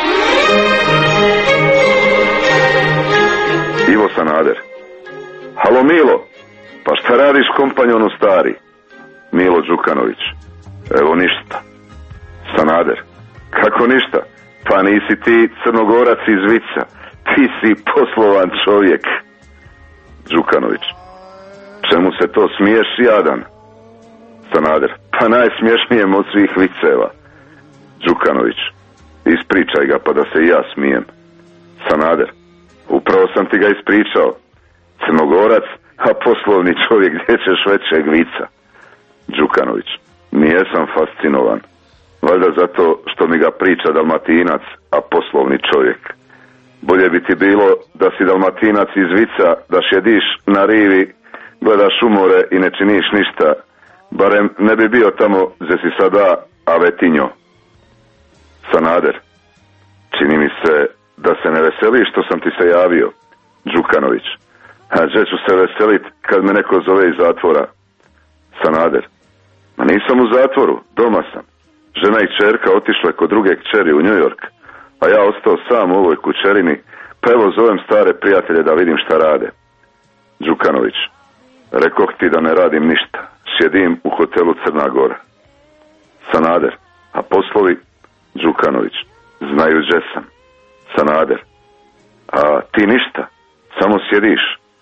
Speaker 7: Ivo Sanader. Halo Milo, pa šta radiš kompanjonu stari? Milo Đukanović. Evo ništa. Sanader. Kako ništa? Pa nisi ti Crnogorac iz Vica. Ti si poslovan čovjek. Đukanović. Čemu se to smiješ, jadan? Sanader. Pa najsmiješnijem od svih viceva. Đukanović. Ispričaj ga pa da se i ja smijem. Sanader. Upravo sam ti ga ispričao. Crnogorac, a poslovni čovjek, gdje ćeš većeg vica? Đukanović. Nijesam fascinovan. Valjda zato što mi ga priča Dalmatinac, a poslovni čovjek. Bolje bi ti bilo da si Dalmatinac iz Vica, da sjediš na rivi, gledaš umore i ne činiš ništa. Barem ne bi bio tamo gdje si sada, a vetinjo. Sanader. Čini mi se da se ne veseliš što sam ti se javio. Đukanović. A gdje ću se veselit kad me neko zove iz zatvora? Sanader. Ma nisam u zatvoru, doma sam. Žena i kćerka otišle kod druge kćeri u New York, a ja ostao sam u ovoj kućerini, pa evo zovem stare prijatelje da vidim šta rade. Đukanović. Rekoh ti da ne radim ništa. Sjedim u hotelu Crna Gora. Sanader. A poslovi? Đukanović. Znaju gdje sam. Sanader. A ti ništa. Samo sjediš.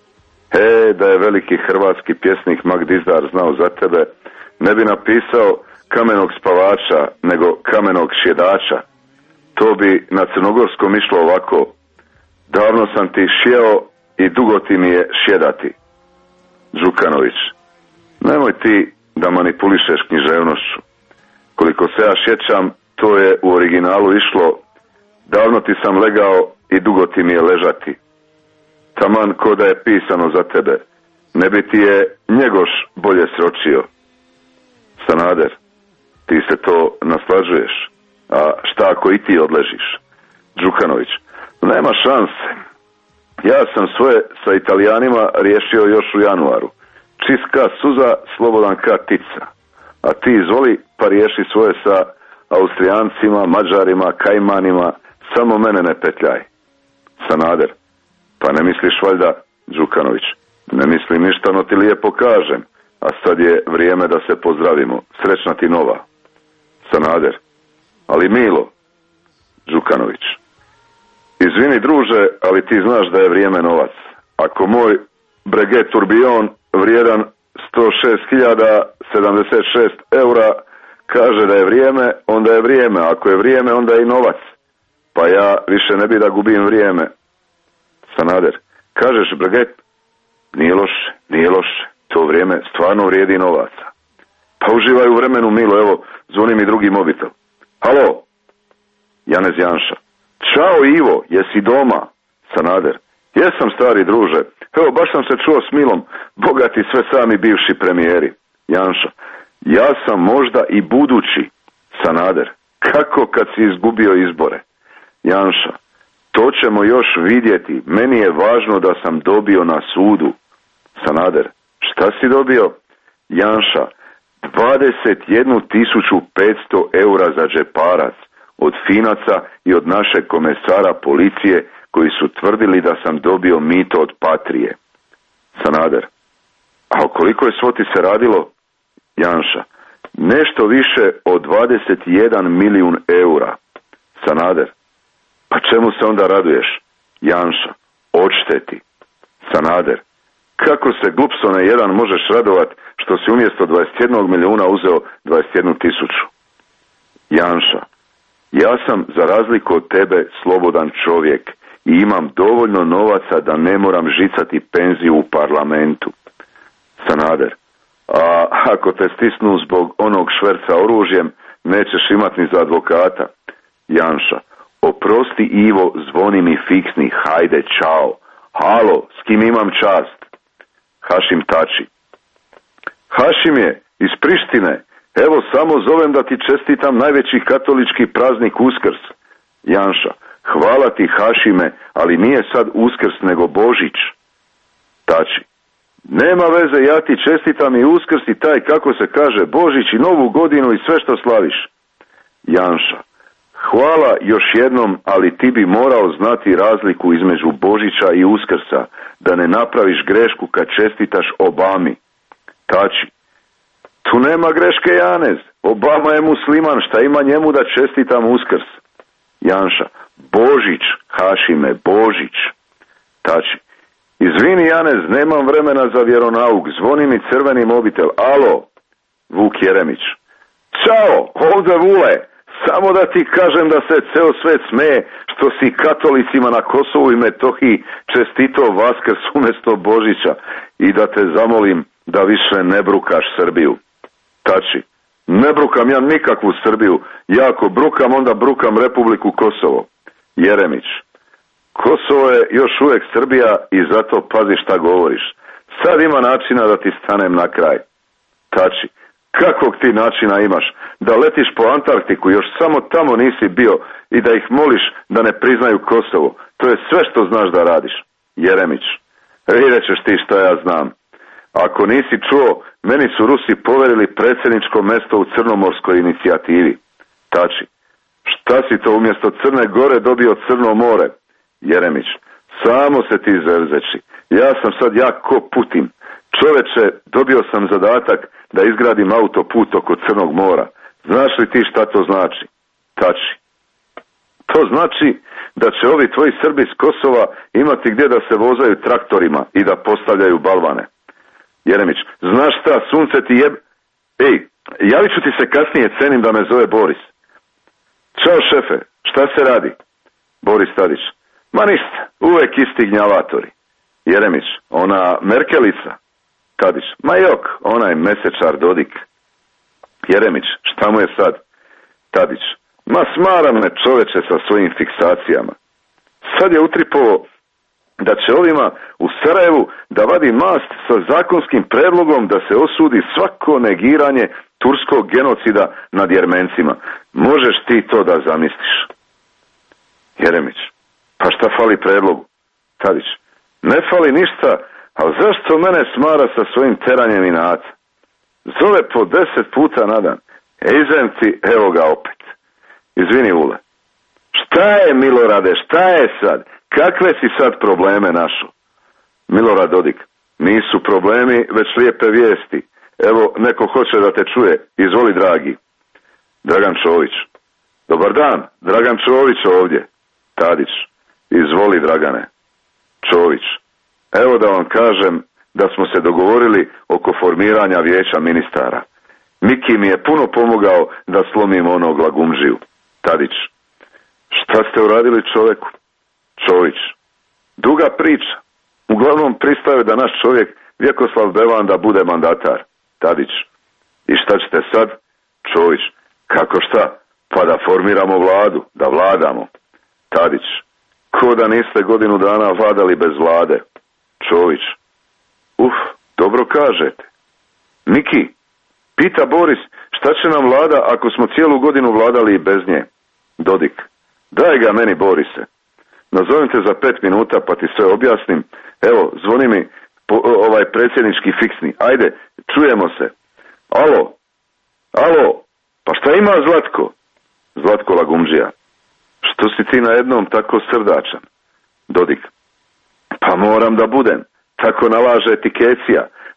Speaker 7: Da je veliki hrvatski pjesnik Mag Dizdar znao za tebe, ne bi napisao kamenog spavača, nego kamenog šjedača. To bi na crnogorskom išlo ovako. Davno sam ti šjeo i dugo ti mi je šjedati. Đukanović. Nemoj ti da manipulišeš književnošću. Koliko se ja sjećam, to je u originalu išlo: davno ti sam legao i dugo ti mi je ležati. Taman ko da je pisano za tebe, ne bi ti je Njegoš bolje sročio. Sanader. Ti se to naslađuješ. A šta ako i ti odležiš? Đukanović. Nema šanse. Ja sam svoje sa Italijanima riješio još u januaru. Čist ka suza, slobodan ka tica. A ti izvoli pa riješi svoje sa Austrijancima, Mađarima, Kajmanima. Samo mene ne petljaj. Sanader. Pa ne misliš valjda? Đukanović. Ne mislim ništa, no ti lijepo kažem. A sad je vrijeme da se pozdravimo. Srećna ti nova. Sanader. Ali Milo. Đukanović. Izvini druže, ali ti znaš da je vrijeme novac. Ako moj Breguet Tourbillon vrijedan 106.076 eura kaže da je vrijeme, onda je vrijeme. Ako je vrijeme, onda je i novac. Pa ja više ne bi da gubim vrijeme. Sanader. Kažeš Breguet? Nije loše, nije loše. To vrijeme stvarno vrijedi novaca. Pa uživaj u vremenu, Milo, evo, zvoni mi drugi mobitel. Halo? Janez Janša. Ćao Ivo, jesi doma? Sanader. Jesam, stari druže. Evo, baš sam se čuo s Milom, bogati sve sami bivši premijeri. Janša. Ja sam možda i budući. Sanader. Kako kad si izgubio izbore? Janša. To ćemo još vidjeti. Meni je važno da sam dobio na sudu. Sanader. Šta si dobio? Janša. 21.500 eura za džeparac. Od Finaca i od našeg komesara policije koji su tvrdili da sam dobio mito od Patrije. Sanader. A o kolikoj svoti se radilo? Janša, nešto više od 21 milijun eura. Sanader, pa čemu se onda raduješ? Janša, odšteti. Sanader, kako se glupsone jedan možeš radovat što si umjesto 21 milijuna uzeo 21 tisuću? Janša, ja sam za razliku od tebe slobodan čovjek i imam dovoljno novaca da ne moram žicati penziju u parlamentu. Sanader, a ako te stisnu zbog onog šverca oružjem, nećeš imati ni za advokata. Janša, oprosti Ivo, zvoni mi fiksni, hajde, čao. Halo, s kim imam čast? Hašim Tači. Hašim je, iz Prištine. Evo, samo zovem da ti čestitam najveći katolički praznik Uskrs. Janša, hvala ti Hašime, ali nije sad Uskrs nego Božić. Tači, nema veze, ja ti čestitam i Uskrs i taj, kako se kaže, Božić i Novu godinu i sve što slaviš. Janša, hvala još jednom, ali ti bi morao znati razliku između Božića i Uskrsa, da ne napraviš grešku kad čestitaš Obami. Tači, tu nema greške, Janez. Obama je musliman, šta ima njemu da čestitam Uskrs? Janša, Božić, Hašime, Božić. Tači, izvini Janez, nemam vremena za vjeronauk, zvoni mi crveni mobitel. Alo, Vuk Jeremić. Ćao, ovdje Vule, samo da ti kažem da se ceo svet smeje što si katolicima na Kosovu i Metohiji čestito Vaskrs umjesto Božića i da te zamolim da više ne brukaš Srbiju. Tači, ne brukam ja nikakvu Srbiju, ja ako brukam onda brukam Republiku Kosovo. Jeremić, Kosovo je još uvijek Srbija i zato pazi šta govoriš. Sad ima načina da ti stanem na kraj. Tači, kakvog ti načina imaš? Da letiš po Antarktiku, još samo tamo nisi bio i da ih moliš da ne priznaju Kosovo. To je sve što znaš da radiš. Jeremić, vidjet ćeš ti šta ja znam. Ako nisi čuo, meni su Rusi poverili predsjedničko mjesto u Crnomorskoj inicijativi. Tači, šta si to umjesto Crne Gore dobio Crno more? Jeremić, samo se ti zerzeči. Ja sam sad jak ko Putin. Čoveče, dobio sam zadatak da izgradim autoput oko Crnog mora. Znaš li ti šta to znači? Tači, to znači da će ovi tvoji Srbi s Kosova imati gdje da se vozaju traktorima i da postavljaju balvane. Jeremić, znaš šta, sunce ti jeb... Ej, javit ću ti se kasnije, cenim da me zove Boris. Ćao šefe, šta se radi? Boris Tadić, ma ništa, uvek isti gnjavatori. Jeremić, ona Merkelica? Tadić, ma jok, onaj mesečar Dodik. Jeremić, šta mu je sad? Tadić, ma smara me čoveče sa svojim fiksacijama. Sad je utripovo da će ovima u Sarajevu da vadi mast sa zakonskim predlogom da se osudi svako negiranje turskog genocida nad Jermencima. Možeš ti to da zamisliš? Jeremić, pa šta fali predlogu? Tadić, ne fali ništa, ali zašto mene smara sa svojim teranjem inata? Zove po 10 puta na dan. Izem ti, evo ga opet. Izvini Ule. Šta je Milorade, šta je sad? Kakve si sad probleme našo? Milorad Dodik, nisu problemi, već lijepe vijesti. Evo, neko hoće da te čuje. Izvoli, dragi. Dragan Čović. Dobar dan, Dragan Čović ovdje. Tadić. Izvoli, Dragane. Čović. Evo da vam kažem da smo se dogovorili oko formiranja vijeća ministara. Miki mi je puno pomogao da slomim onog lagumžiju. Tadić. Šta ste uradili čovjeku? Čović. Duga priča. Uglavnom pristaje da naš čovjek Vjekoslav Bevanda bude mandatar. Tadić. I šta ćete sad? Čović. Kako šta? Pa da formiramo vladu, da vladamo. Tadić. Ko da niste godinu dana vladali bez vlade? Čović. Dobro kažete. Miki, pita Boris, šta će nam vlada ako smo cijelu godinu vladali i bez nje? Dodik. Daj ga meni, Borise. Nazovem te za 5 minuta pa ti sve objasnim. Evo, zvoni mi ovaj predsjednički fiksni. Ajde, čujemo se. Alo, pa šta ima Zlatko? Zlatko Lagumđija. Što si ti najednom tako srdačan? Dodik. Pa moram da budem. Tako nalaže etikecija.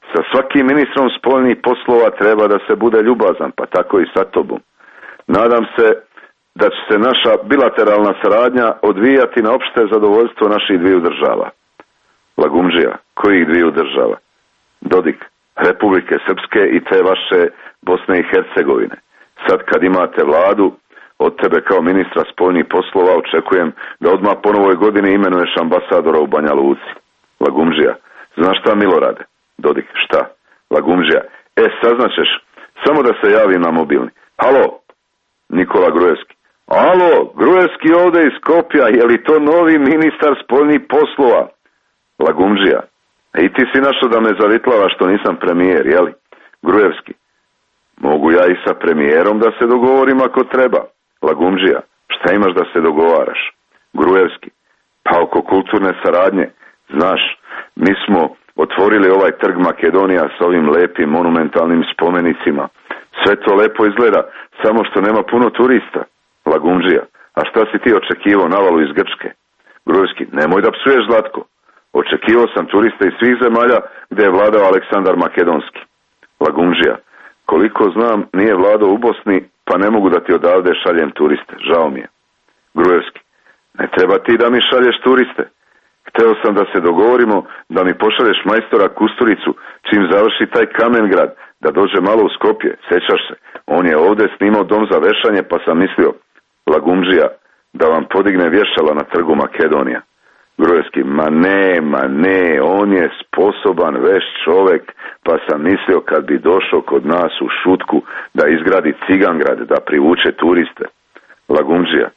Speaker 7: Sa svakim ministrom spoljnih poslova treba da se bude ljubazan, pa tako i sa tobom. Nadam se da će se naša bilateralna saradnja odvijati na opšte zadovoljstvo naših dviju država. Lagumdžija, kojih dviju država? Dodik, Republike Srpske i te vaše Bosne i Hercegovine. Sad kad imate vladu, od tebe kao ministra spoljnih poslova očekujem da odmah po novoj godini imenuješ ambasadora u Banja Luci. Lagumdžija, znaš šta Milorade? Dodik, šta? Lagumdžija, saznaćeš, samo da se javim na mobilni. Halo, Nikola Grujevski. Alo, Grujevski ovdje iz Skopja, je li to novi ministar spoljnih poslova? Lagumdžija, i ti si našao da me zavitlava što nisam premijer, jeli? Grujevski, mogu ja i sa premijerom da se dogovorim ako treba. Lagumdžija, šta imaš da se dogovaraš? Grujevski, pa oko kulturne saradnje, znaš, mi smo otvorili ovaj trg Makedonija s ovim lepim monumentalnim spomenicima. Sve to lepo izgleda, samo što nema puno turista. Lagumdžija, a šta si ti očekivao navalu iz Grčke? Grujevski, nemoj da psuješ Zlatko. Očekivao sam turista iz svih zemalja gdje je vladao Aleksandar Makedonski. Lagumdžija, koliko znam nije vladao u Bosni, pa ne mogu da ti odavde šaljem turiste, žao mi je. Grujevski, ne treba ti da mi šalješ turiste. Hteo sam da se dogovorimo da mi pošalješ majstora Kusturicu čim završi taj Kamengrad, da dođe malo u Skopje, sećaš se. On je ovdje snimao dom za vešanje, pa sam mislio, Lagumdžija, da vam podigne vješala na trgu Makedonija. Grujevski, ma ne, on je sposoban veš čovek, pa sam mislio kad bi došao kod nas u Šutku da izgradi Cigangrad, da privuče turiste. Lagumdžija,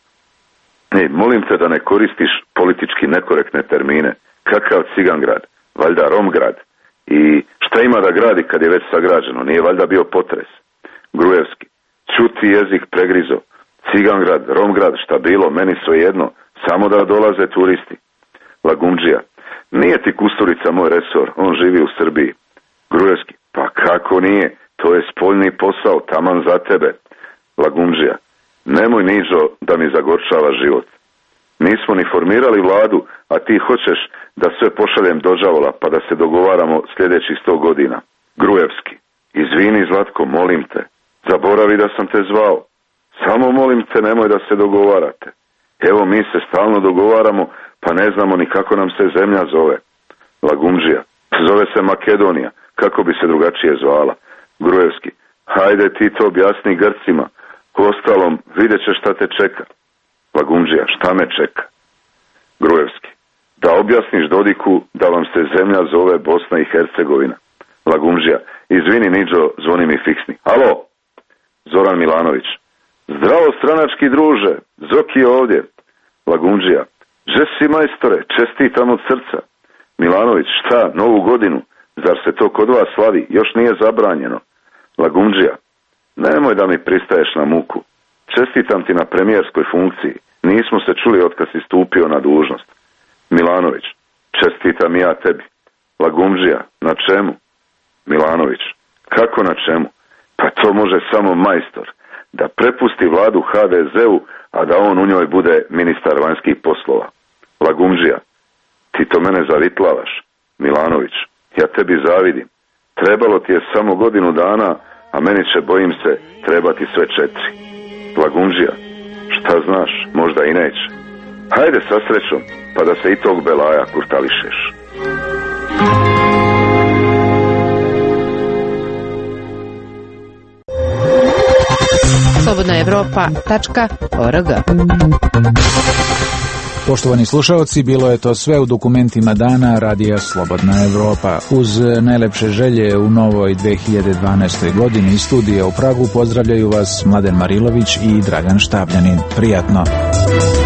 Speaker 7: molim te da ne koristiš politički nekorektne termine. Kakav Cigangrad? Valjda Romgrad. I šta ima da gradi kad je već sagrađeno? Nije valjda bio potres? Grujevski, čuti jezik pregrizo. Cigangrad, Romgrad, šta bilo, meni svejedno, samo da dolaze turisti. Lagumdžija, nije ti Kusturica moj resor, on živi u Srbiji. Grujevski, pa kako nije, to je spoljni posao, taman za tebe. Lagumdžija, nemoj Niđo da mi zagorčava život. Nismo ni formirali vladu, a ti hoćeš da sve pošaljem do đavola pa da se dogovaramo sljedećih 100 godina. Grujevski, izvini Zlatko, molim te, zaboravi da sam te zvao. Samo molim te, nemoj da se dogovarate. Evo mi se stalno dogovaramo, pa ne znamo ni kako nam se zemlja zove. Lagumdžija, zove se Makedonija, kako bi se drugačije zvala. Grujevski, hajde ti to objasni Grcima, ostalom vidjet ćeš šta te čeka. Lagumdžija, šta me čeka? Grujevski, da objasniš Dodiku da vam se zemlja zove Bosna i Hercegovina. Lagumdžija, izvini Niđo, zvoni mi fiksni. Alo, Zoran Milanović, zdravo stranački druže, Zoki je ovdje. Lagumdžija, že si majstore, čestitam od srca. Milanović, šta, novu godinu, zar se to kod vas slavi, još nije zabranjeno. Lagumdžija, nemoj da mi pristaješ na muku. Čestitam ti na premijerskoj funkciji. Nismo se čuli od kad si stupio na dužnost. Milanović, čestitam ja tebi. Lagumdžija, na čemu? Milanović, kako na čemu? Pa to može samo majstor. Da prepusti vladu HDZ-u, a da on u njoj bude ministar vanjskih poslova. Lagumdžija, ti to mene zavitlavaš. Milanović, ja tebi zavidim. Trebalo ti je samo godinu dana, a meni će, bojim se, trebati sve 4. Lagumdžija, šta znaš, možda i neće. Hajde sa srećom, pa da se i tog belaja kurtališeš.
Speaker 3: slobodnaevropa.org.
Speaker 11: Poštovani slušalci, bilo je to sve u dokumentima dana Radija Slobodna Evropa. Uz najlepše želje u novoj 2012. godini iz studija u Pragu pozdravljaju vas Mladen Marilović i Dragan Štabljanin. Prijatno!